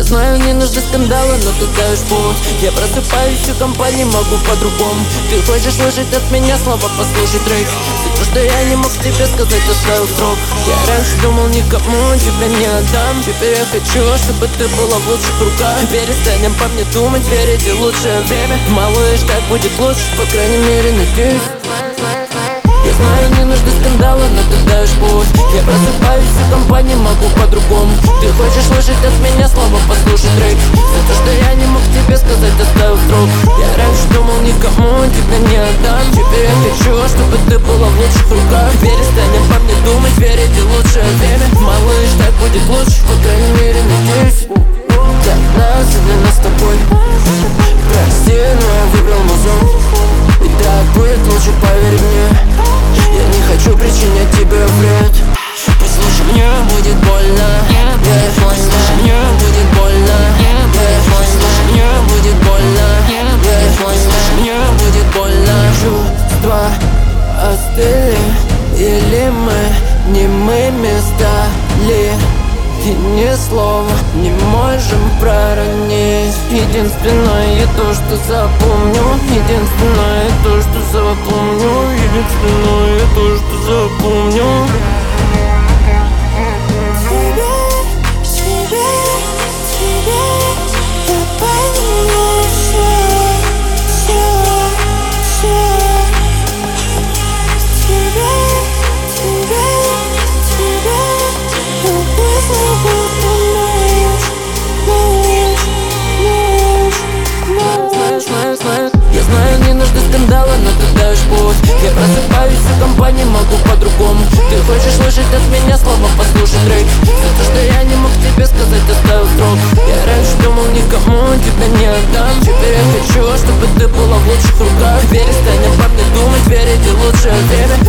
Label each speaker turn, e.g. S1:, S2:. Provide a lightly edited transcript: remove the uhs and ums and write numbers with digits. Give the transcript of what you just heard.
S1: знаю, не нужны скандалы, но ты даешь повод. Я просыпаюсь в компании, могу по-другому. Ты хочешь слышать от меня слова, послушай трек. Все то, что я не мог тебе сказать, оставил срок. Я раньше думал, никому тебя не отдам. Теперь я хочу, чтобы ты была в лучших руках. Перестань обо мне думать, верить в лучшее время. Малыш, так будет лучше, по крайней мере, надеюсь. Я знаю, не нужны скандалы, но ты даешь повод. Я просыпаюсь в компании, могу по-другому. Ты хочешь слышать от меня слова, послушай трек. Все то, что я не мог тебе сказать, оставил срок. Я раньше думал, никому тебя не отдам. Теперь я хочу, чтобы ты была в лучших руках. Перестань обо мне думать, верить в лучшее время. Малыш, так будет лучше, по крайней мере, надеюсь. Для нас и для нас с тобой. Прости, но я выбрал музон. И так будет лучше, поверь мне. Я не хочу причинять тебе вред. Послушай, мне будет больно. Послушай, мне будет больно. Послушай, мне будет больно. Послушай, мне будет больно. Чувства остыли, или мы немыми стали, и ни слова не можем проронить. Единственное то, что запомню. Единственное то, что запомню. Единственное то, что запомню. Но ты даешь повод. Я просыпаюсь в компании, могу по-другому. Ты хочешь слышать от меня слова, послушай трек. Все то, что я не мог тебе сказать, оставил срок. Я раньше думал, никому тебя не отдам. Теперь я хочу, чтобы ты была в лучших руках. Перестань обо мне думать, верить в лучшее время.